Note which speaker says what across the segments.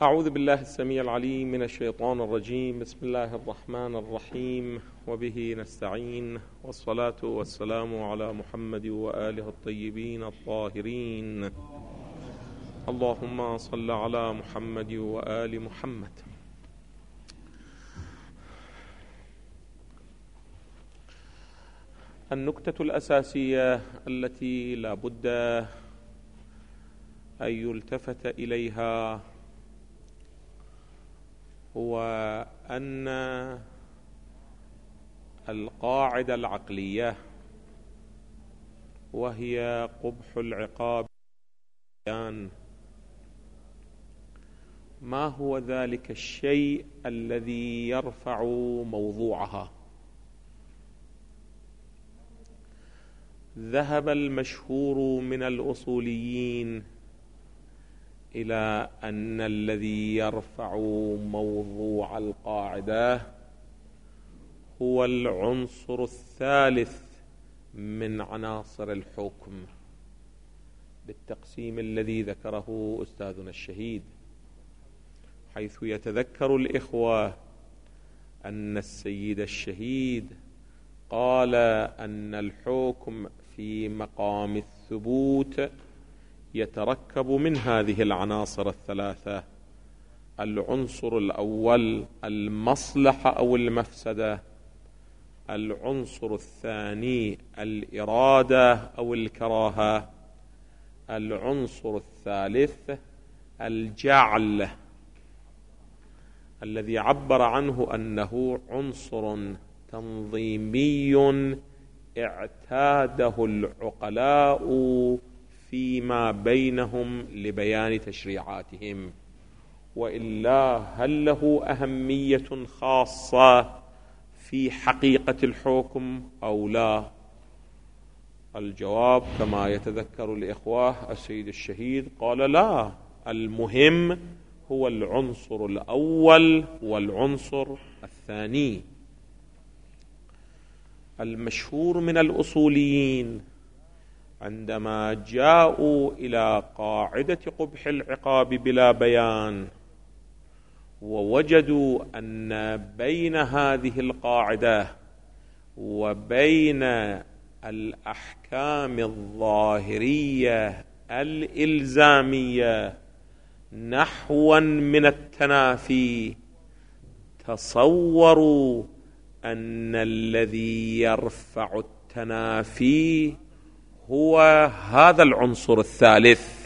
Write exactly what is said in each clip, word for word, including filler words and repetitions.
Speaker 1: أعوذ بالله السميع العليم من الشيطان الرجيم. بسم الله الرحمن الرحيم، وبه نستعين، والصلاة والسلام على محمد وآله الطيبين الطاهرين. اللهم صل على محمد وآل محمد. النكتة الأساسية التي لا بد أن يلتفت إليها هو أن القاعدة العقلية، وهي قبح العقاب، ما هو ذلك الشيء الذي يرفع موضوعها؟ ذهب المشهور من الأصوليين إلى أن الذي يرفع موضوع القاعدة هو العنصر الثالث من عناصر الحكم، بالتقسيم الذي ذكره أستاذنا الشهيد، حيث يتذكر الإخوة أن السيد الشهيد قال أن الحكم في مقام الثبوت يتركب من هذه العناصر الثلاثة: العنصر الأول المصلحة أو المفسدة، العنصر الثاني الإرادة أو الكراهة، العنصر الثالث الجعل، الذي عبر عنه أنه عنصر تنظيمي اعتاده العقلاء فيما بينهم لبيان تشريعاتهم، وإلا هل له أهمية خاصة في حقيقة الحكم أو لا؟ الجواب كما يتذكر الإخوة السيد الشهيد قال لا، المهم هو العنصر الأول والعنصر الثاني. المشهور من الأصوليين عندما جاءوا إلى قاعدة قبح العقاب بلا بيان، ووجدوا أن بين هذه القاعدة وبين الأحكام الظاهرية الإلزامية نحوا من التنافي، تصوروا أن الذي يرفع التنافي هو هذا العنصر الثالث.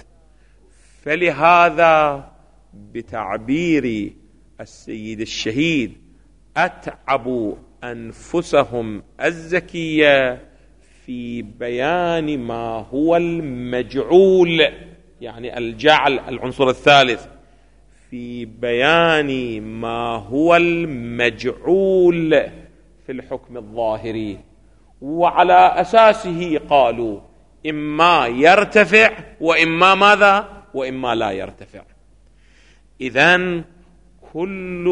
Speaker 1: فلهذا بتعبير السيد الشهيد أتعبوا أنفسهم الزكية في بيان ما هو المجعول، يعني الجعل العنصر الثالث، في بيان ما هو المجعول في الحكم الظاهري، وعلى أساسه قالوا إما يرتفع وإما ماذا؟ وإما لا يرتفع. إذن كل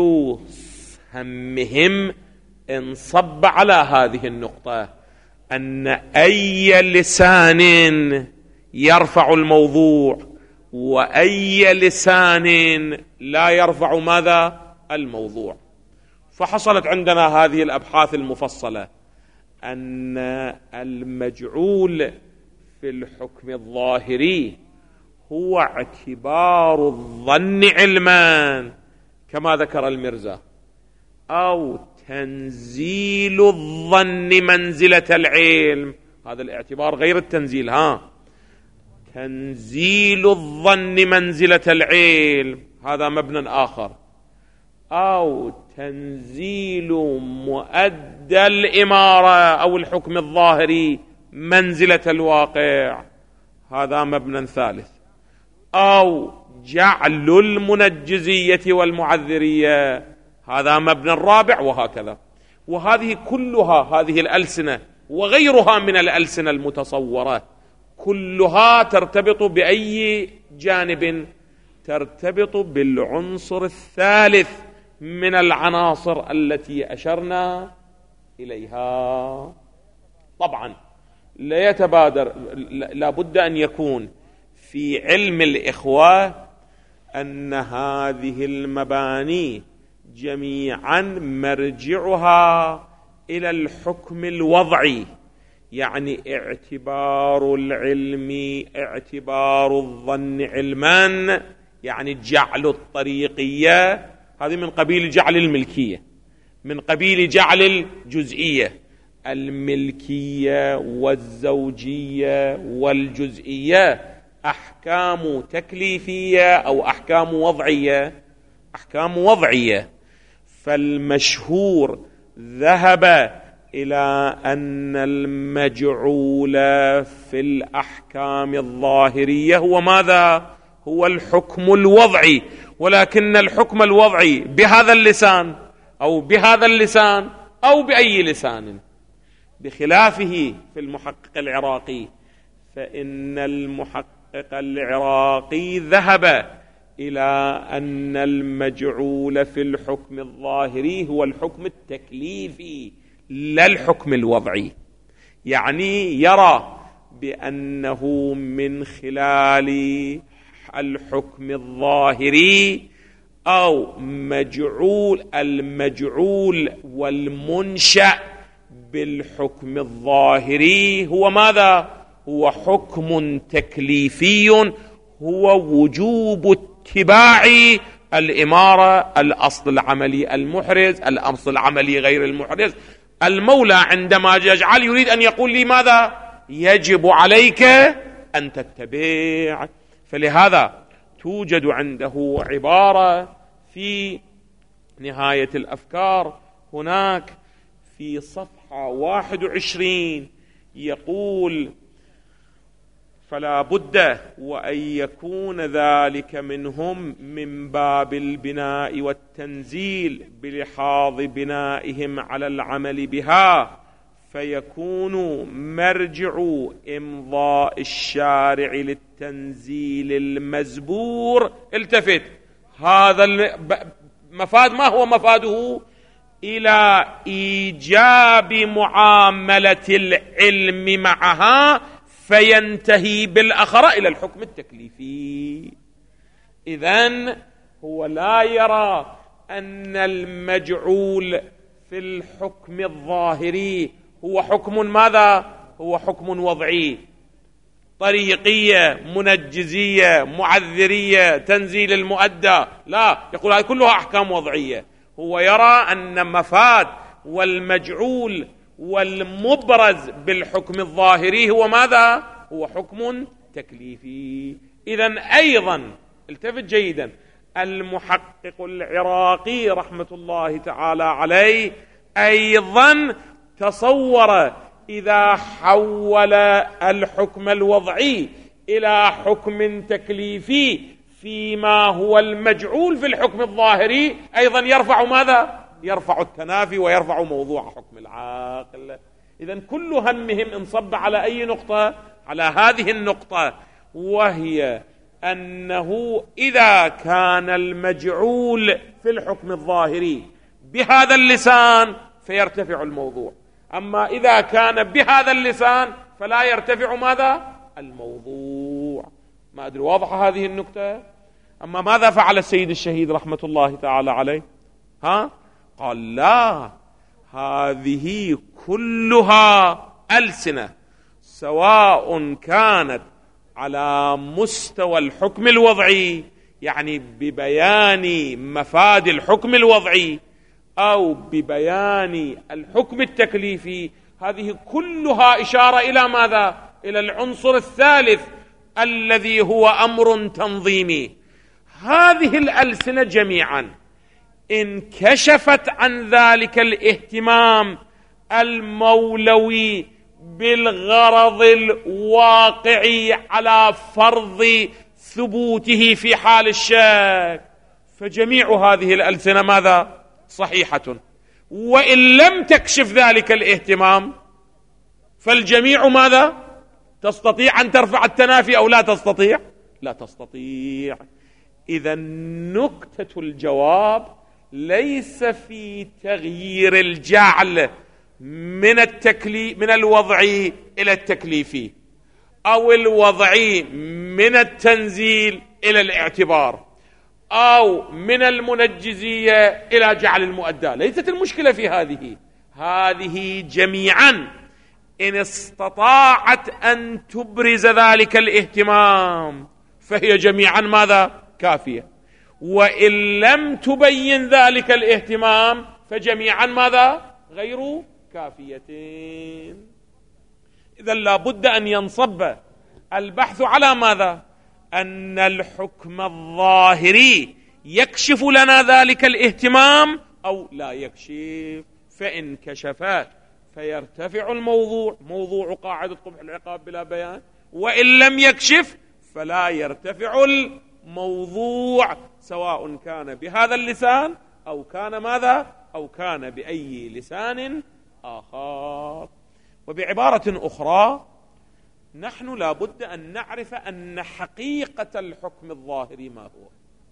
Speaker 1: همهم انصب على هذه النقطة، أن أي لسان يرفع الموضوع وأي لسان لا يرفع ماذا؟ الموضوع. فحصلت عندنا هذه الأبحاث المفصلة أن المجعول في الحكم الظاهري هو اعتبار الظن علما كما ذكر المرزا، أو تنزيل الظن منزلة العلم. هذا الاعتبار غير التنزيل، ها تنزيل الظن منزلة العلم هذا مبنى آخر، أو تنزيل مؤدى الإمارة أو الحكم الظاهري منزلة الواقع هذا مبنى ثالث، أو جعل المنجزية والمعذرية هذا مبنى رابع، وهكذا. وهذه كلها، هذه الألسنة وغيرها من الألسنة المتصورة، كلها ترتبط بأي جانب؟ ترتبط بالعنصر الثالث من العناصر التي أشرنا إليها. طبعا لا يتبادر، لا بد أن يكون في علم الإخوة أن هذه المباني جميعا مرجعها إلى الحكم الوضعي، يعني اعتبار العلم اعتبار الظن علما، يعني جعل الطريقية هذه من قبيل جعل الملكية، من قبيل جعل الجزئية. الملكية والزوجية والجزئية أحكام تكليفية أو أحكام وضعية؟ أحكام وضعية. فالمشهور ذهب إلى أن المجعول في الأحكام الظاهرية هو ماذا؟ هو الحكم الوضعي، ولكن الحكم الوضعي بهذا اللسان أو بهذا اللسان أو بأي لسان، بخلافه في المحقق العراقي، فإن المحقق العراقي ذهب إلى أن المجعول في الحكم الظاهري هو الحكم التكليفي لا الحكم الوضعي، يعني يرى بأنه من خلال الحكم الظاهري أو مجعول المجعول والمنشأ بالحكم الظاهري هو ماذا؟ هو حكم تكليفي، هو وجوب اتباع الإمارة، الأصل العملي المحرز، الأصل العملي غير المحرز. المولى عندما يجعل يريد أن يقول لي ماذا؟ يجب عليك أن تتبع. فلهذا توجد عنده عبارة في نهاية الأفكار هناك في صفحة واحد وعشرين يقول: فلا بد وأن يكون ذلك منهم من باب البناء والتنزيل بلحاظ بنائهم على العمل بها، فيكون مرجع إمضاء الشارع للتنزيل المزبور. التفت، هذا المفاد ما هو مفاده؟ إلى إيجاب معاملة العلم معها، فينتهي بالأخرى إلى الحكم التكليفي. إذن هو لا يرى أن المجعول في الحكم الظاهري هو حكم ماذا؟ هو حكم وضعي، طريقية، منجزية، معذرية، تنزيل المؤدى، لا، يقول هذه كلها أحكام وضعية. هو يرى أن مفاد والمجعول والمبرز بالحكم الظاهري هو ماذا؟ هو حكم تكليفي. إذن أيضا التفت جيدا، المحقق العراقي رحمة الله تعالى عليه أيضا تصور إذا حول الحكم الوضعي إلى حكم تكليفي فيما هو المجعول في الحكم الظاهري، أيضا يرفع ماذا؟ يرفع التنافي ويرفع موضوع حكم العاقل. إذن كل همهم انصب على أي نقطة؟ على هذه النقطة، وهي أنه إذا كان المجعول في الحكم الظاهري بهذا اللسان فيرتفع الموضوع، أما إذا كان بهذا اللسان فلا يرتفع ماذا؟ الموضوع. ما أدري واضحة هذه النقطة؟ أما ماذا فعل السيد الشهيد رحمة الله تعالى عليه؟ ها؟ قال لا، هذه كلها ألسنة سواء كانت على مستوى الحكم الوضعي، يعني ببيان مفاد الحكم الوضعي، أو ببيان الحكم التكليفي، هذه كلها إشارة إلى ماذا؟ إلى العنصر الثالث الذي هو أمر تنظيمي. هذه الألسنة جميعا انكشفت عن ذلك الاهتمام المولوي بالغرض الواقعي على فرض ثبوته في حال الشك، فجميع هذه الألسنة ماذا؟ صحيحة. وإن لم تكشف ذلك الاهتمام فالجميع ماذا؟ تستطيع أن ترفع التنافي أو لا تستطيع؟ لا تستطيع. إذا نكتة الجواب ليس في تغيير الجعل من التكليف من الوضعي إلى التكليفي، أو الوضعي من التنزيل إلى الاعتبار، أو من المنجزية إلى جعل المؤدى. ليست المشكلة في هذه، هذه جميعا إن استطاعت أن تبرز ذلك الاهتمام فهي جميعا ماذا؟ كافية. وإن لم تبين ذلك الاهتمام فجميعا ماذا؟ غير كافيتين. إذن لا بد أن ينصب البحث على ماذا؟ أن الحكم الظاهري يكشف لنا ذلك الاهتمام أو لا يكشف. فإن كشف فيرتفع الموضوع، موضوع قاعدة قبح العقاب بلا بيان، وإن لم يكشف فلا يرتفع الموضوع، سواء كان بهذا اللسان أو كان ماذا؟ أو كان بأي لسان آخر. وبعبارة أخرى، نحن لا بد أن نعرف أن حقيقة الحكم الظاهري ما هو.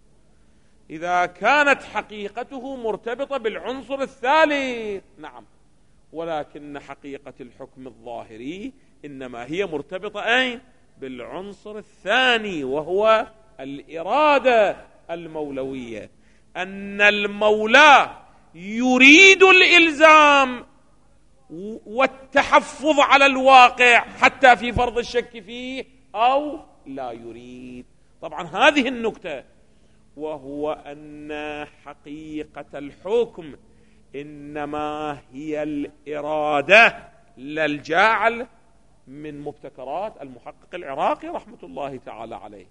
Speaker 1: إذا كانت حقيقته مرتبطة بالعنصر الثالث نعم، ولكن حقيقة الحكم الظاهري إنما هي مرتبطة أين؟ بالعنصر الثاني، وهو الإرادة المولوية. أن المولى يريد الإلزام والتحفظ على الواقع حتى في فرض الشك فيه أو لا يريد. طبعا هذه النكتة، وهو أن حقيقة الحكم إنما هي الإرادة لا الجاعل، من مبتكرات المحقق العراقي رحمة الله تعالى عليه.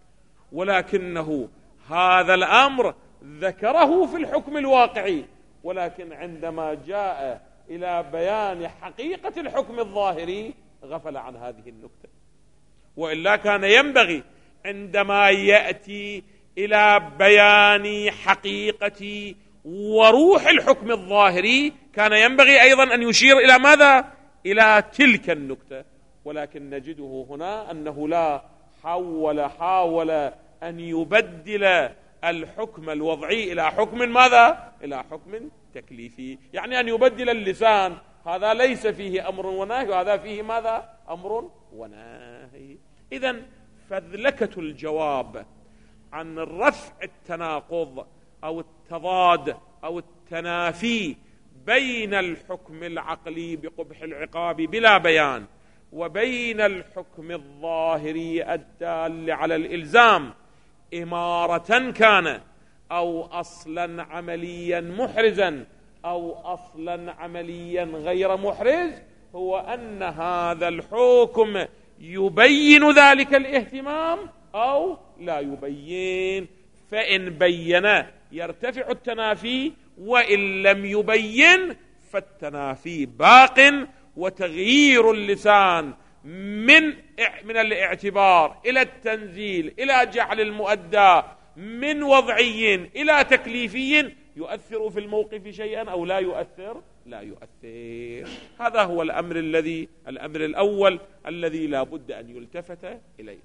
Speaker 1: ولكنه هذا الأمر ذكره في الحكم الواقعي، ولكن عندما جاء إلى بيان حقيقة الحكم الظاهري غفل عن هذه النكتة. وإلا كان ينبغي عندما يأتي إلى بيان حقيقة وروح الحكم الظاهري كان ينبغي أيضا أن يشير إلى ماذا؟ إلى تلك النكتة. ولكن نجده هنا أنه لا حول حاول أن يبدل الحكم الوضعي إلى حكم ماذا؟ إلى حكم تكليفي، يعني أن يبدل اللسان. هذا ليس فيه أمر ونهي، وهذا فيه ماذا؟ أمر ونهي. إذن فذلكة الجواب عن رفع التناقض أو التضاد أو التنافي بين الحكم العقلي بقبح العقاب بلا بيان وبين الحكم الظاهري الدال على الإلزام، إمارة كان أو أصلا عمليا محرزا أو أصلا عمليا غير محرز، هو أن هذا الحكم يبين ذلك الاهتمام أو لا يبين. فإن بين يرتفع التنافي، وإن لم يبين فالتنافي باق، وتغيير اللسان من من الاعتبار إلى التنزيل إلى جعل المؤدى من وضعي إلى تكليفي يؤثر في الموقف شيئا أو لا يؤثر؟ لا يؤثر. هذا هو الأمر الذي الأمر الأول الذي لا بد أن يلتفت إليه.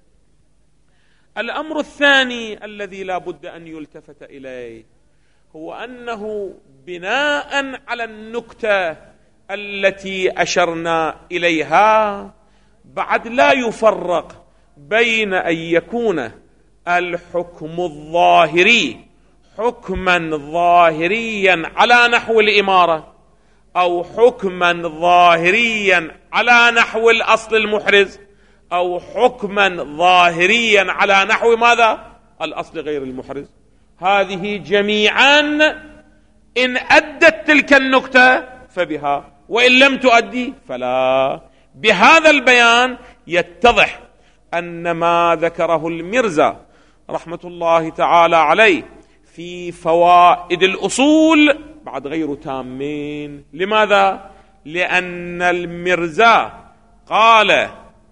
Speaker 1: الأمر الثاني الذي لا بد أن يلتفت إليه هو أنه بناء على النكتة التي أشرنا إليها بعد لا يفرق بين أن يكون الحكم الظاهري حكما ظاهريا على نحو الإمارة، أو حكما ظاهريا على نحو الأصل المحرز، أو حكما ظاهريا على نحو ماذا؟ الأصل غير المحرز. هذه جميعا إن أدت تلك النكتة فبها، وإن لم تؤدي فلا. بهذا البيان يتضح أن ما ذكره المرزا رحمة الله تعالى عليه في فوائد الأصول بعد غير تامين. لماذا؟ لأن المرزا قال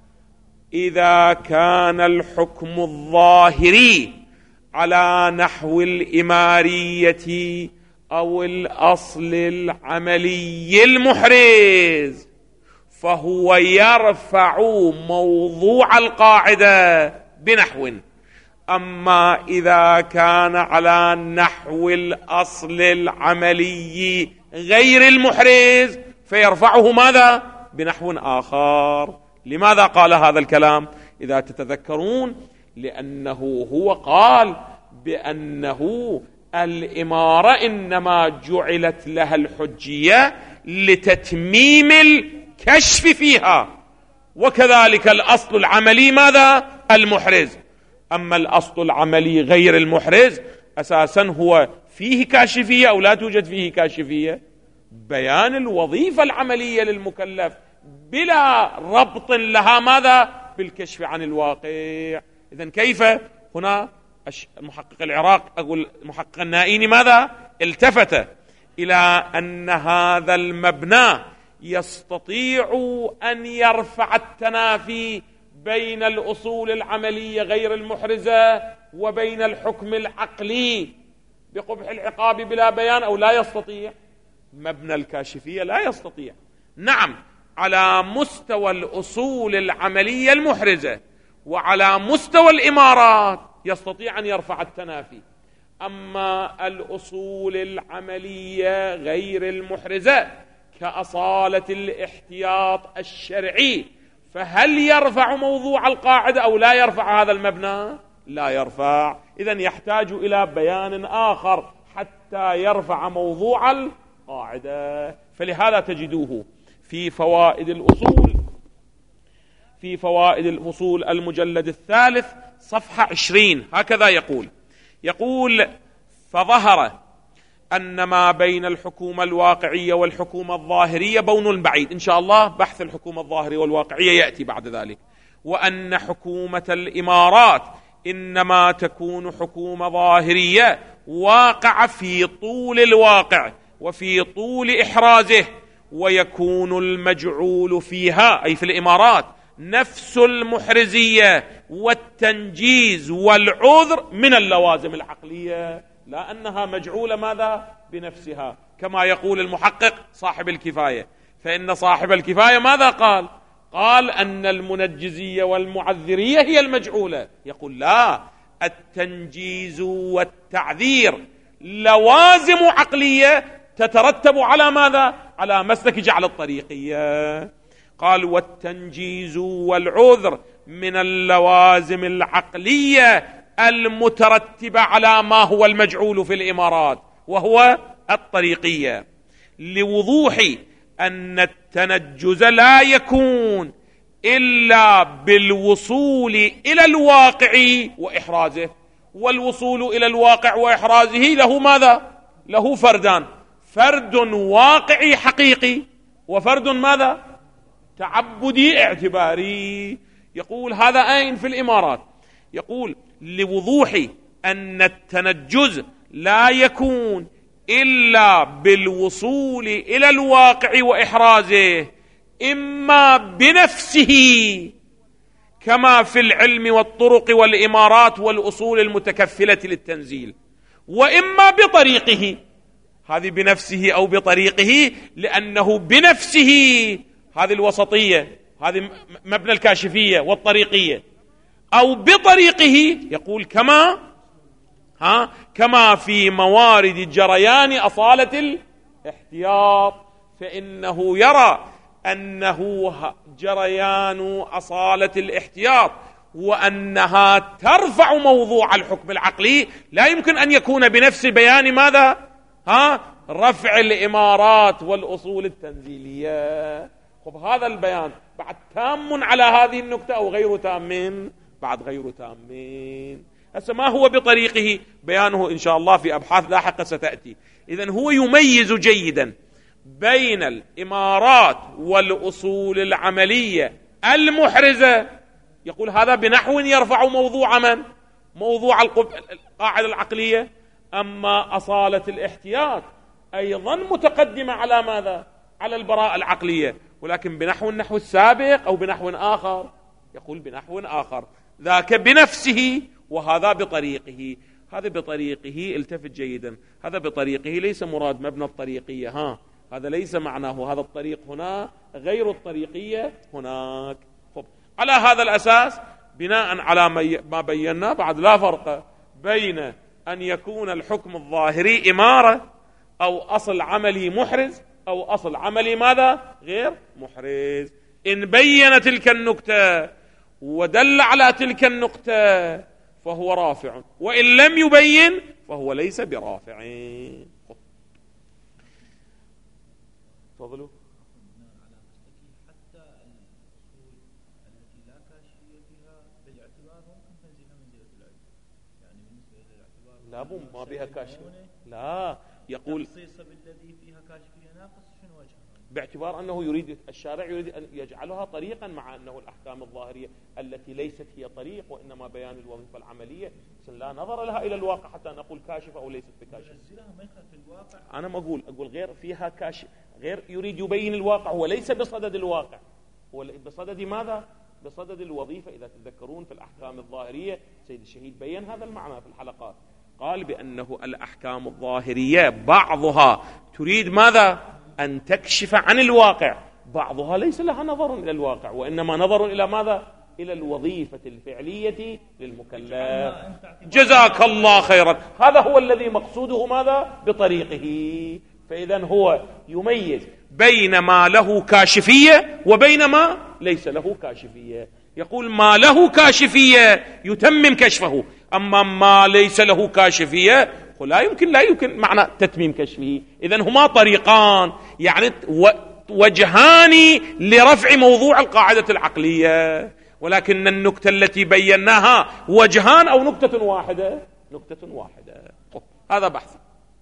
Speaker 1: إذا كان الحكم الظاهري على نحو الإمارية أو الأصل العملي المحرز فهو يرفع موضوع القاعدة بنحو، أما إذا كان على نحو الأصل العملي غير المحرز فيرفعه ماذا؟ بنحو آخر. لماذا قال هذا الكلام؟ إذا تتذكرون، لأنه هو قال بأنه الإمارة إنما جعلت لها الحجية لتتميم الكشف فيها، وكذلك الأصل العملي ماذا؟ المحرز. أما الأصل العملي غير المحرز أساسا هو فيه كاشفية أو لا توجد فيه كاشفية؟ بيان الوظيفة العملية للمكلف بلا ربط لها ماذا؟ بالكشف عن الواقع. إذن كيف هنا محقق العراق أقول محقق النائيني ماذا؟ التفت إلى أن هذا المبنى يستطيع أن يرفع التنافي بين الأصول العملية غير المحرزة وبين الحكم العقلي بقبح العقاب بلا بيان، أو لا يستطيع؟ مبنى الكاشفية لا يستطيع. نعم، على مستوى الأصول العملية المحرزة وعلى مستوى الإمارات يستطيع أن يرفع التنافي. أما الأصول العملية غير المحرزة كأصالة الاحتياط الشرعي، فهل يرفع موضوع القاعدة أو لا يرفع هذا المبنى؟ لا يرفع. إذن يحتاج إلى بيان آخر حتى يرفع موضوع القاعدة. فلهذا تجدوه في فوائد الأصول في فوائد الأصول المجلد الثالث صفحة عشرين هكذا يقول يقول فظهر أن ما بين الحكومة الواقعية والحكومة الظاهرية بون بعيد. إن شاء الله بحث الحكومة الظاهرية والواقعية يأتي بعد ذلك. وأن حكومة الإمارات إنما تكون حكومة ظاهرية واقع في طول الواقع وفي طول إحرازه، ويكون المجعول فيها أي في الإمارات نفس المحرزية والتنجيز والعذر من اللوازم العقلية، لا أنها مجعولة ماذا؟ بنفسها، كما يقول المحقق صاحب الكفاية. فإن صاحب الكفاية ماذا قال؟ قال أن المنجزية والمعذرية هي المجعولة. يقول لا، التنجيز والتعذير لوازم عقلية تترتب على ماذا؟ على مسلك جعل الطريقية. قال والتنجيز والعذر من اللوازم العقلية المترتبة على ما هو المجعول في الإمارات وهو الطريقية، لوضوح أن التنجز لا يكون إلا بالوصول إلى الواقع وإحرازه. والوصول إلى الواقع وإحرازه له ماذا؟ له فردان، فرد واقعي حقيقي وفرد ماذا؟ تعبدي اعتباري. يقول هذا أين في الإمارات؟ يقول لوضوح أن التنجز لا يكون إلا بالوصول إلى الواقع وإحرازه، إما بنفسه كما في العلم والطرق والإمارات والأصول المتكفلة للتنزيل، وإما بطريقه. هذه بنفسه أو بطريقه، لأنه بنفسه هذه الوسطية، هذه مبنى الكاشفية والطريقية، أو بطريقه يقول كما ها كما في موارد جريان أصالة الاحتياط، فإنه يرى أنه جريان أصالة الاحتياط وأنها ترفع موضوع الحكم العقلي، لا يمكن أن يكون بنفس بيان ماذا؟ ها رفع الإمارات والأصول التنزيلية. خب هذا البيان بعد تام على هذه النكتة أو غير تام؟ بعد غير تام. هسه ما هو بطريقه؟ بيانه إن شاء الله في أبحاث لاحقة ستأتي. إذن هو يميز جيدا بين الإمارات والأصول العملية المحرزة. يقول هذا بنحو يرفع موضوع من؟ موضوع القاعدة العقلية. أما أصالة الاحتياط أيضا متقدمة على ماذا؟ على البراءة العقلية، ولكن بنحو النحو السابق أو بنحو آخر. يقول بنحو آخر، ذاك بنفسه وهذا بطريقه. هذا بطريقه التفت جيدا، هذا بطريقه ليس مراد مبنى الطريقية، ها هذا ليس معناه هذا الطريق هنا غير الطريقية هناك. خب على هذا الأساس بناء على ما بينا بعد لا فرق بين أن يكون الحكم الظاهري إمارة أو أصل عملي محرز أو أصل عملي ماذا؟ غير محرز. إن بين تلك النكتة ودل على تلك النقطة فهو رافع، وإن لم يبين فهو ليس برافع. تفضلوا.
Speaker 2: حتى الأصول التي لا كاشفية فيها بالاعتبار ممكن تنزلها منزلة العلم، يعني بالنسبة للاعتبار
Speaker 1: لا بو ما بها كاشف، لا يقول
Speaker 2: تخصيص بالذي فيها كاشفية ناقص شنو وجهه؟
Speaker 1: باعتبار أنه يريد الشارع يريد أن يجعلها طريقا، مع أنه الأحكام الظاهرية التي ليست هي طريق وإنما بيان الوظيفة العملية لا نظر لها إلى الواقع حتى نقول كاشفة أو ليست بكاشفة. أنا ما أقول أقول غير فيها كاشف، غير يريد يبين الواقع، هو ليس بصدد الواقع، هو بصدد ماذا؟ بصدد الوظيفة. إذا تتذكرون في الأحكام الظاهرية سيد الشهيد بين هذا المعنى في الحلقات، قال بأنه الأحكام الظاهرية بعضها تريد ماذا؟ أن تكشف عن الواقع، بعضها ليس لها نظر إلى الواقع وإنما نظر إلى ماذا؟ إلى الوظيفة الفعلية للمكلف. جزاك الله خيرا، هذا هو الذي مقصوده ماذا؟ بطريقه. فإذا هو يميز بين ما له كاشفية وبين ما ليس له كاشفية. يقول ما له كاشفية يتمم كشفه، أما ما ليس له كاشفية لا يمكن لا يمكن معنى تتميم كشفه. إذن هما طريقان، يعني وجهان لرفع موضوع القاعدة العقلية، ولكن النكتة التي بيناها وجهان أو نكتة واحدة؟ نكتة واحدة. هذا بحث.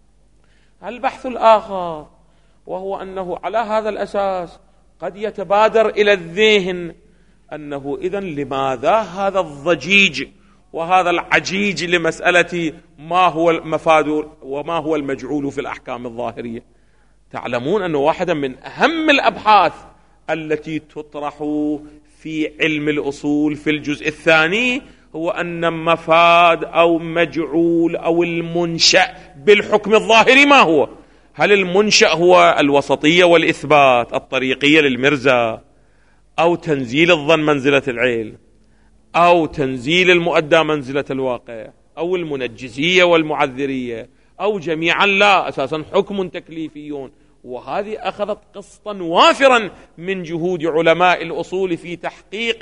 Speaker 1: البحث الآخر وهو أنه على هذا الأساس قد يتبادر إلى الذهن أنه إذن لماذا هذا الضجيج وهذا العجيج لمسألة ما هو المفاد وما هو المجعول في الأحكام الظاهرية؟ تعلمون أنه واحدا من أهم الأبحاث التي تطرح في علم الأصول في الجزء الثاني هو أن مفاد أو مجعول أو المنشأ بالحكم الظاهري ما هو؟ هل المنشأ هو الوسطية والإثبات الطريقية للمرزا، أو تنزيل الظن منزلة العلم، أو تنزيل المؤدى منزلة الواقع، أو المنجزية والمعذرية، أو جميعا لا أساسا حكم تكليفيون؟ وهذه أخذت قسطا وافرا من جهود علماء الأصول في تحقيق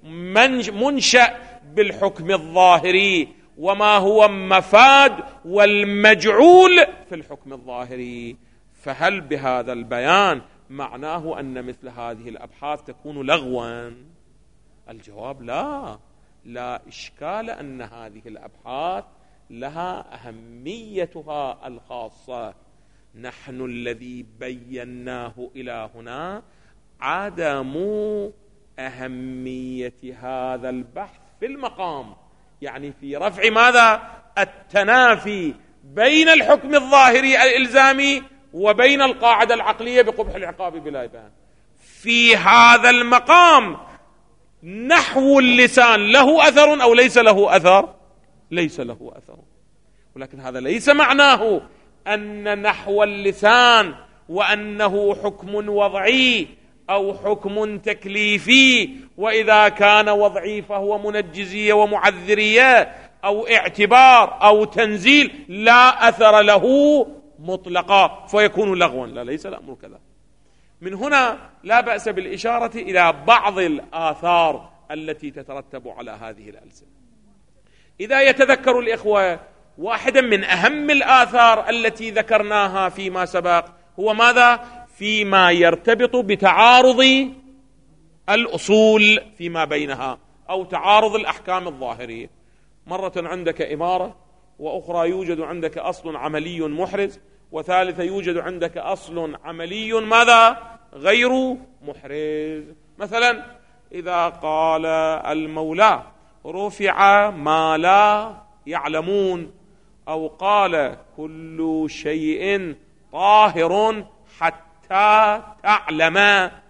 Speaker 1: المنشأ بالحكم الظاهري وما هو مفاد والمجعول في الحكم الظاهري. فهل بهذا البيان معناه أن مثل هذه الأبحاث تكون لغوا؟ الجواب لا، لا إشكال أن هذه الأبحاث لها أهميتها الخاصة. نحن الذي بيناه إلى هنا عدم أهمية هذا البحث في المقام، يعني في رفع ماذا؟ التنافي بين الحكم الظاهري الإلزامي وبين القاعدة العقلية بقبح العقاب بلا بيان. في هذا المقام نحو اللسان له أثر أو ليس له أثر؟ ليس له أثر. ولكن هذا ليس معناه أن نحو اللسان وأنه حكم وضعي أو حكم تكليفي، وإذا كان وضعي فهو منجزية ومعذرية أو اعتبار أو تنزيل لا أثر له مطلقا فيكون لغوا. لا، ليس الأمر كذا. من هنا لا بأس بالإشارة إلى بعض الآثار التي تترتب على هذه الألسنة. إذا يتذكر الإخوة واحدا من أهم الآثار التي ذكرناها فيما سبق هو ماذا؟ فيما يرتبط بتعارض الأصول فيما بينها أو تعارض الأحكام الظاهرية. مرة عندك إمارة، وأخرى يوجد عندك أصل عملي محرز، وثالثة يوجد عندك أصل عملي ماذا؟ غير محرز. مثلا إذا قال المولى رفع ما لا يعلمون، أو قال كل شيء طاهر حتى تعلم،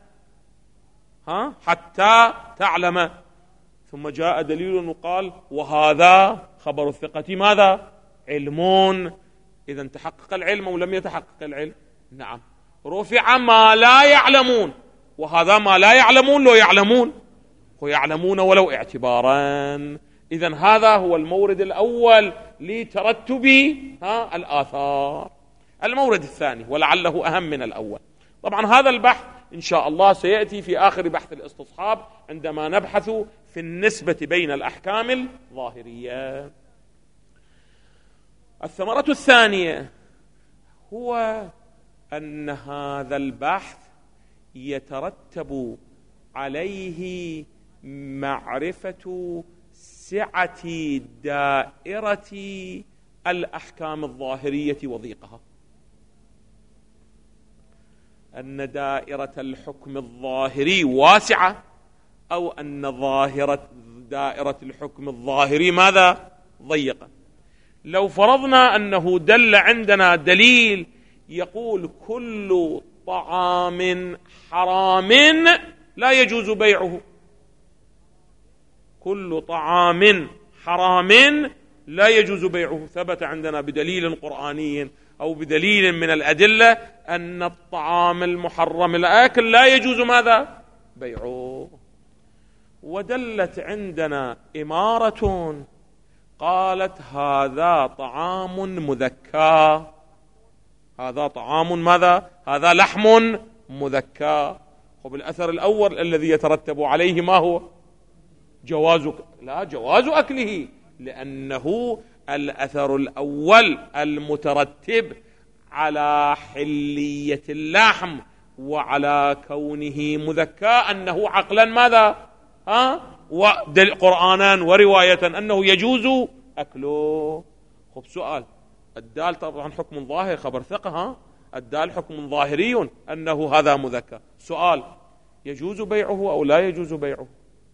Speaker 1: ها حتى تعلم، ثم جاء دليل وقال وهذا خبر الثقة ماذا؟ علمون. إذن تحقق العلم أو لم يتحقق العلم؟ نعم. رفع ما لا يعلمون، وهذا ما لا يعلمون لو يعلمون ويعلمون ولو اعتبارا. إذن هذا هو المورد الأول لترتب ها الآثار. المورد الثاني ولعله أهم من الأول، طبعا هذا البحث إن شاء الله سيأتي في آخر بحث الاستصحاب عندما نبحث في في النسبة بين الأحكام الظاهرية. الثمرة الثانية هو أن هذا البحث يترتب عليه معرفة سعة دائرة الأحكام الظاهرية وضيقها، أن دائرة الحكم الظاهري واسعة، أو أن ظاهرة دائرة الحكم الظاهري ماذا؟ ضيقة. لو فرضنا أنه دل عندنا دليل يقول كل طعام حرام لا يجوز بيعه، كل طعام حرام لا يجوز بيعه، ثبت عندنا بدليل قرآني أو بدليل من الأدلة أن الطعام المحرم الآكل لا يجوز ماذا؟ بيعه. ودلت عندنا إمارة قالت هذا طعام مذكى، هذا طعام ماذا؟ هذا لحم مذكى. وبالأثر الأول الذي يترتب عليه ما هو؟ جواز، لا جواز أكله، لأنه الأثر الأول المترتب على حلية اللحم وعلى كونه مذكى أنه عقلا ماذا؟ ها؟ قرآنا ورواية أنه يجوز أكله. خب سؤال، الدال طبعا حكم ظاهر، خبر ثقة، ها؟ الدال حكم ظاهري أنه هذا مذكى. سؤال، يجوز بيعه أو لا يجوز بيعه؟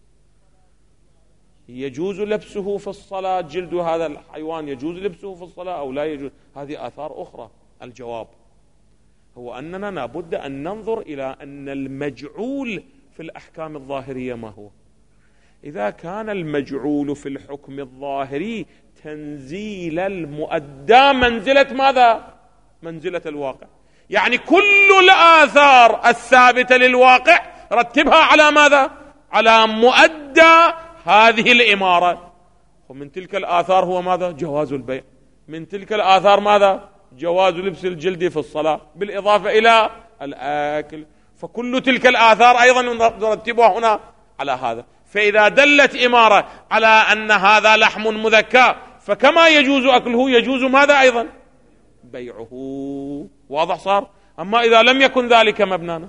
Speaker 1: يجوز لبسه في الصلاة، جلد هذا الحيوان يجوز لبسه في الصلاة أو لا يجوز؟ هذه آثار أخرى. الجواب هو أننا لابد أن ننظر إلى أن المجعول في الأحكام الظاهرية ما هو. إذا كان المجعول في الحكم الظاهري تنزيل المؤدى منزلة ماذا؟ منزلة الواقع، يعني كل الآثار الثابتة للواقع رتبها على ماذا؟ على مؤدى هذه الإمارة. ومن تلك الآثار هو ماذا؟ جواز البيع. من تلك الآثار ماذا؟ جواز لبس الجلد في الصلاة، بالإضافة إلى الآكل. فكل تلك الآثار أيضا نرتبها هنا على هذا. فإذا دلت إمارة على أن هذا لحم مذكى، فكما يجوز أكله يجوز ماذا أيضا؟ بيعه. واضح صار؟ أما إذا لم يكن ذلك مبنانا،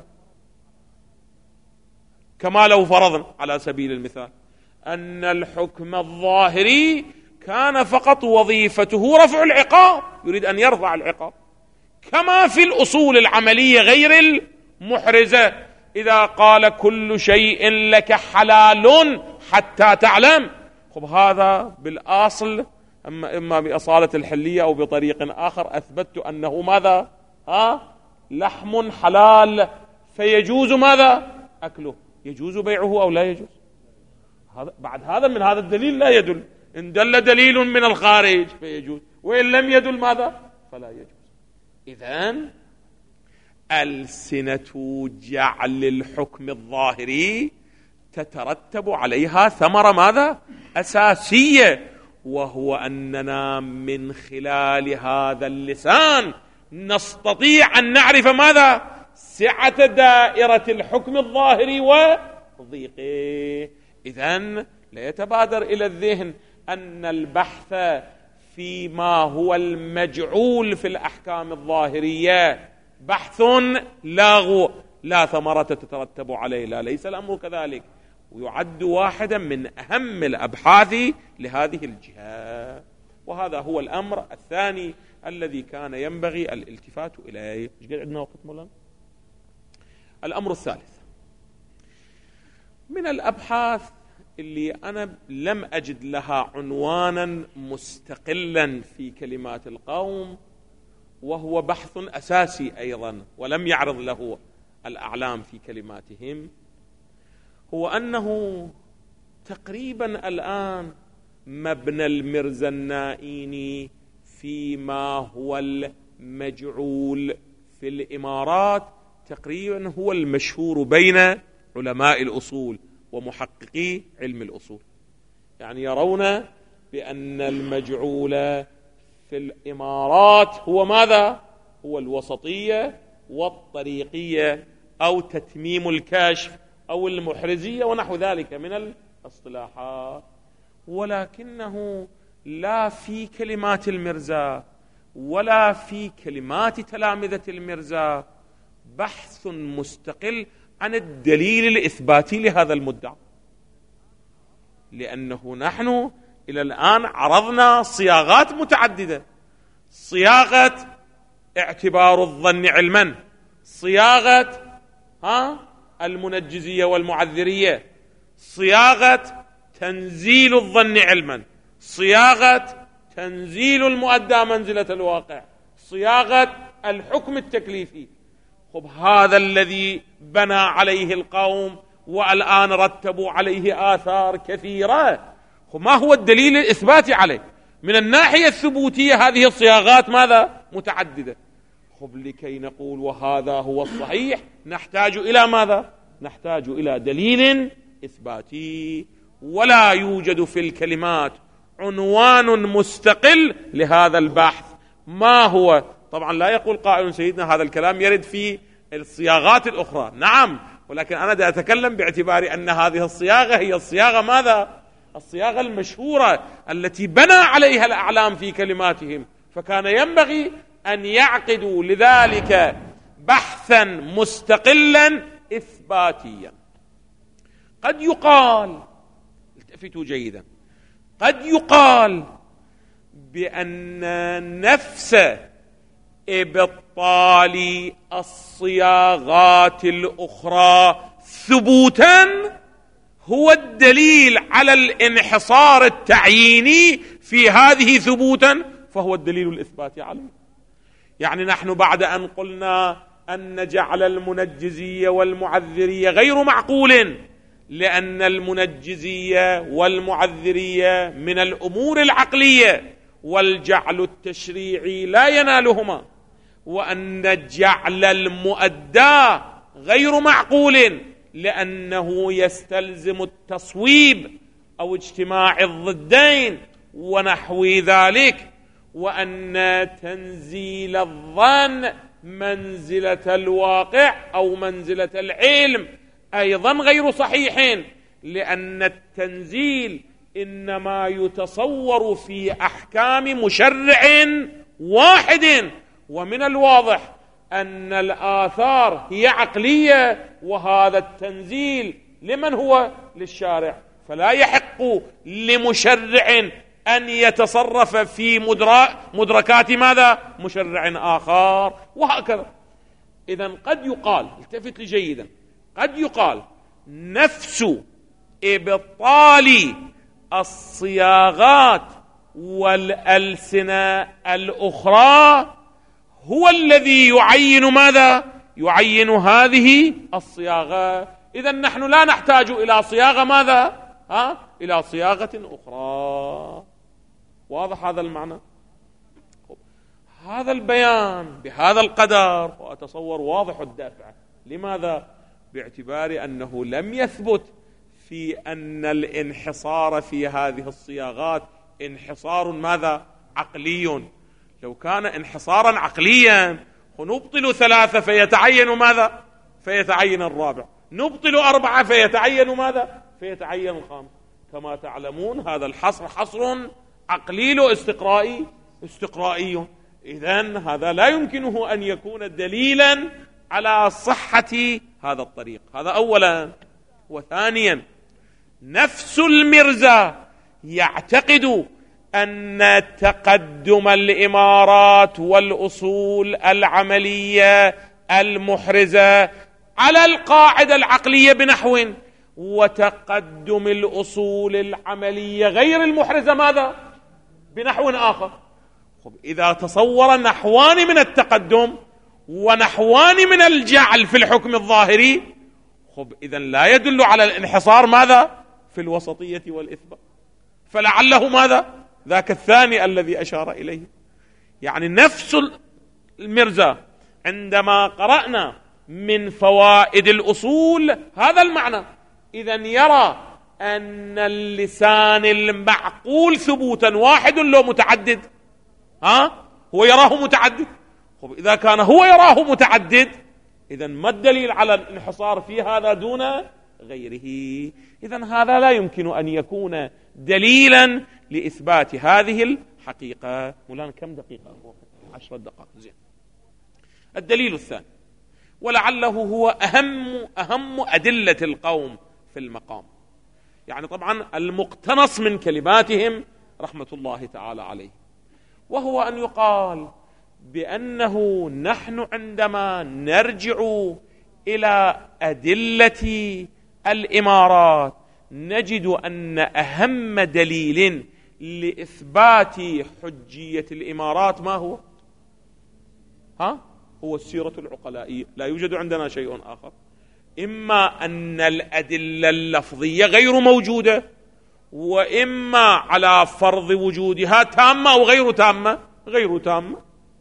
Speaker 1: كما لو فرضنا على سبيل المثال أن الحكم الظاهري كان فقط وظيفته رفع العقاب، يريد أن يرفع العقاب، كما في الأصول العملية غير المحرزة، إذا قال كل شيء لك حلال حتى تعلم. خب هذا بالأصل أما, إما بأصالة الحلية أو بطريق آخر أثبتت أنه ماذا؟ ها؟ لحم حلال، فيجوز ماذا؟ أكله. يجوز بيعه أو لا يجوز؟ هذا بعد هذا من هذا الدليل لا يدل. إن دل دليل من الخارج فيجوز، وإن لم يدل ماذا؟ فلا يجوز. إذن ألسنة جعل الحكم الظاهري تترتب عليها ثمرة ماذا؟ أساسية، وهو أننا من خلال هذا اللسان نستطيع أن نعرف ماذا؟ سعة دائرة الحكم الظاهري وضيقه. إذن لا يتبادر إلى الذهن أن البحث فيما هو المجعول في الأحكام الظاهرية بحث لاغو لا ثمرة تترتب عليه، لا، ليس الأمر كذلك، ويعد واحدا من أهم الأبحاث لهذه الجهة. وهذا هو الأمر الثاني الذي كان ينبغي الالتفات إليه. ايش قد عندنا وقت مولانا؟ الأمر الثالث من الأبحاث اللي أنا لم أجد لها عنوانا مستقلا في كلمات القوم، وهو بحث أساسي أيضا ولم يعرض له الأعلام في كلماتهم، هو أنه تقريبا الآن مبنى المرزا النائيني فيما هو المجعول في الإمارات تقريبا هو المشهور بين علماء الأصول ومحققي علم الأصول. يعني يرون بأن المجعول في الإمارات هو ماذا؟ هو الوسطية والطريقية أو تتميم الكاشف أو المحرزية ونحو ذلك من اصطلاحات، ولكنه لا في كلمات المرزا ولا في كلمات تلامذة المرزا بحث مستقل عن الدليل الإثباتي لهذا المدعى، لأنه نحن إلى الآن عرضنا صياغات متعددة: صياغة اعتبار الظن علما، صياغة ها المنجزية والمعذرية، صياغة تنزيل الظن علما، صياغة تنزيل المؤدى منزلة الواقع، صياغة الحكم التكليفي. خب هذا الذي بنى عليه القوم والآن رتبوا عليه آثار كثيرة. خب ما هو الدليل الإثباتي عليه؟ من الناحية الثبوتية هذه الصياغات ماذا؟ متعددة. خب لكي نقول وهذا هو الصحيح نحتاج إلى ماذا؟ نحتاج إلى دليل إثباتي، ولا يوجد في الكلمات عنوان مستقل لهذا البحث. ما هو؟ طبعا لا يقول قائل سيدنا هذا الكلام يرد في الصياغات الأخرى، نعم، ولكن أنا دا أتكلم باعتبار أن هذه الصياغة هي الصياغة ماذا؟ الصياغة المشهورة التي بنى عليها الأعلام في كلماتهم، فكان ينبغي أن يعقدوا لذلك بحثا مستقلا إثباتيا. قد يقال، التفتوا جيدا، قد يقال بأن نفس إبطال الصياغات الأخرى ثبوتا هو الدليل على الانحصار التعييني في هذه ثبوتا، فهو الدليل الإثباتي عليه. يعني نحن بعد أن قلنا أن جعل المنجزية والمعذرية غير معقول، لأن المنجزية والمعذرية من الأمور العقلية والجعل التشريعي لا ينالهما، وأن جعل المؤدى غير معقول لأنه يستلزم التصويب أو اجتماع الضدين ونحو ذلك، وأن تنزيل الظن منزلة الواقع أو منزلة العلم أيضا غير صحيح، لأن التنزيل إنما يتصور في أحكام مشرع واحد، ومن الواضح أن الآثار هي عقلية، وهذا التنزيل لمن هو؟ للشارع، فلا يحق لمشرع أن يتصرف في مدركات ماذا؟ مشرع آخر، وهكذا. إذن قد يقال، التفت لي جيدا، قد يقال نفس إبطال الصياغات والألسنة الأخرى هو الذي يعين ماذا؟ يعين هذه الصياغة. إذن نحن لا نحتاج إلى صياغة ماذا؟ ها؟ إلى صياغة أخرى. واضح هذا المعنى؟ هذا البيان بهذا القدر وأتصور واضح الدافع. لماذا؟ باعتبار أنه لم يثبت في أن الانحصار في هذه الصياغات انحصار ماذا؟ عقلي. لو كان انحصارا عقليا نبطل ثلاثة فيتعين ماذا؟ فيتعين الرابع، نبطل أربعة فيتعين ماذا؟ فيتعين الخامس. كما تعلمون هذا الحصر حصر عقلي استقرائي استقرائي. إذن هذا لا يمكنه أن يكون دليلا على صحة هذا الطريق. هذا أولا. وثانيا، نفس المرزا يعتقد أن تقدم الإمارات والأصول العملية المحرزة على القاعدة العقلية بنحو، وتقدم الأصول العملية غير المحرزة ماذا؟ بنحو آخر. خب إذا تصور نحوان من التقدم ونحوان من الجعل في الحكم الظاهري، خب إذن لا يدل على الانحصار ماذا؟ في الوسطية والإثبات، فلعله ماذا؟ ذاك الثاني الذي أشار إليه. يعني نفس المرزا عندما قرأنا من فوائد الأصول هذا المعنى، إذن يرى أن اللسان المعقول ثبوتا واحد لو متعدد، ها؟ هو يراه متعدد. خب إذا كان هو يراه متعدد، إذن ما الدليل على الانحصار في هذا دون غيره. إذن هذا لا يمكن أن يكون دليلا لإثبات هذه الحقيقة. مولانا كم دقيقة؟ عشرة دقائق. زين. الدليل الثاني، ولعله هو أهم أهم أدلة القوم في المقام، يعني طبعا المقتنص من كلماتهم رحمة الله تعالى عليه، وهو أن يقال بأنه نحن عندما نرجع إلى أدلة الإمارات نجد أن أهم دليل لإثبات حجية الإمارات ما هو؟ ها؟ هو السيرة العقلائية، لا يوجد عندنا شيء آخر. إما أن الأدلة اللفظية غير موجودة، وإما على فرض وجودها تامة أو غير تامة، غير تامة.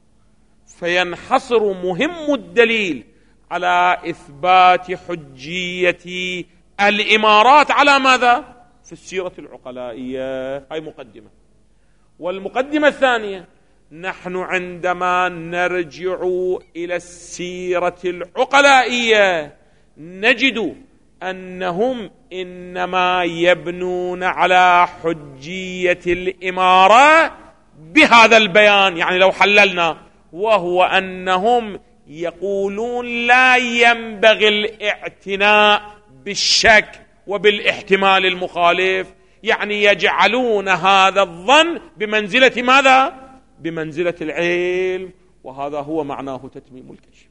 Speaker 1: فينحصر مهم الدليل على إثبات حجية الإمارات على ماذا؟ في السيرة العقلائية. هاي مقدمة. والمقدمة الثانية، نحن عندما نرجع إلى السيرة العقلائية نجد أنهم إنما يبنون على حجية الإمارة بهذا البيان، يعني لو حللنا، وهو أنهم يقولون لا ينبغي الاعتناء بالشك وبالاحتمال المخالف، يعني يجعلون هذا الظن بمنزلة ماذا؟ بمنزلة العلم، وهذا هو معناه تتميم الكشف.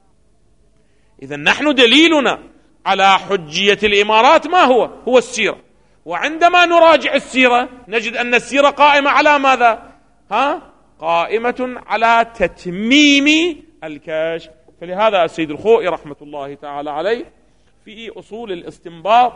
Speaker 1: إذن نحن دليلنا على حجية الإمارات ما هو؟ هو السيرة. وعندما نراجع السيرة نجد أن السيرة قائمة على ماذا؟ ها؟ قائمة على تتميم الكشف. فلهذا السيد الخوئي رحمة الله تعالى عليه في أصول الاستنباط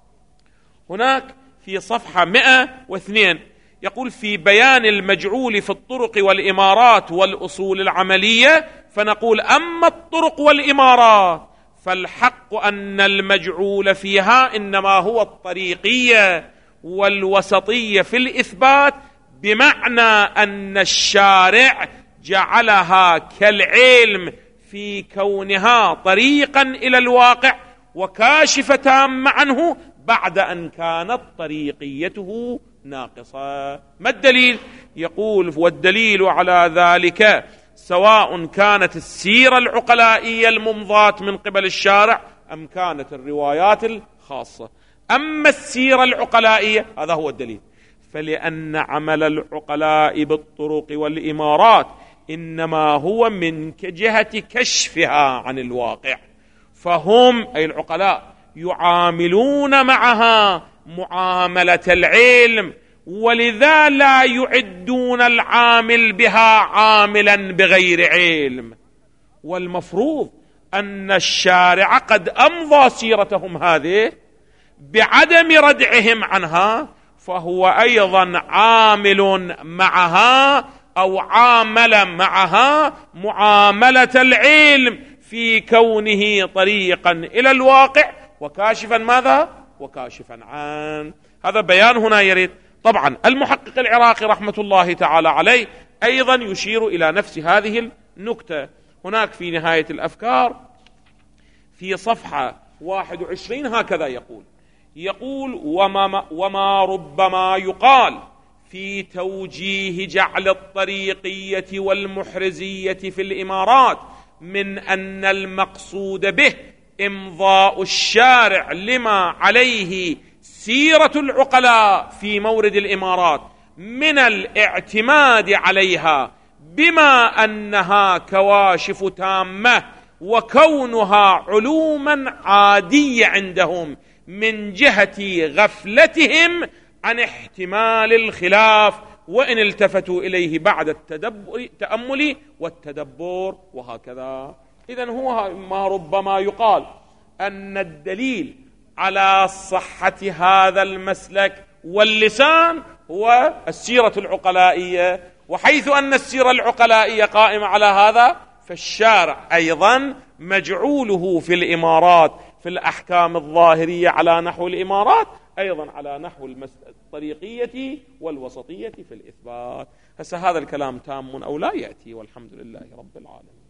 Speaker 1: هناك في صفحة مئة واثنين يقول: في بيان المجعول في الطرق والإمارات والأصول العملية، فنقول: أما الطرق والإمارات فالحق أن المجعول فيها إنما هو الطريقية والوسطية في الإثبات، بمعنى أن الشارع جعلها كالعلم في كونها طريقا إلى الواقع وكاشفة عنه بعد أن كانت طريقيته ناقصة. ما الدليل؟ يقول: والدليل على ذلك سواء كانت السيرة العقلائية الممضاة من قبل الشارع أم كانت الروايات الخاصة. أما السيرة العقلائية هذا هو الدليل، فلأن عمل العقلاء بالطرق والإمارات إنما هو من جهة كشفها عن الواقع، فهم أي العقلاء يعاملون معها معاملة العلم، ولذا لا يعدون العامل بها عاملا بغير علم. والمفروض أن الشارع قد أمضى سيرتهم هذه بعدم ردعهم عنها، فهو أيضا عامل معها أو عامل معها معاملة العلم في كونه طريقا إلى الواقع وكاشفا ماذا؟ وكاشفا عن. هذا بيان هنا يريد. طبعا المحقق العراقي رحمة الله تعالى عليه أيضا يشير إلى نفس هذه النكتة. هناك في نهاية الأفكار في صفحة واحد وعشرين هكذا يقول: يقول وما, وما ربما يقال في توجيه جعل الطريقية والمحرزية في الإمارات من أن المقصود به إمضاء الشارع لما عليه سيرة العقلاء في مورد الإمارات من الاعتماد عليها بما أنها كواشف تامة وكونها علوما عادية عندهم من جهة غفلتهم عن احتمال الخلاف وإن التفتوا إليه بعد التأمل والتدبر، وهكذا. إذن هو ما ربما يقال أن الدليل على صحة هذا المسلك واللسان هو السيرة العقلائية، وحيث أن السيرة العقلائية قائمة على هذا فالشارع أيضا مجعوله في الإمارات في الأحكام الظاهرية على نحو الإمارات أيضا على نحو الطريقية والوسطية في الإثبات. هسه هذا الكلام تام أو لا يأتي، والحمد لله رب العالمين.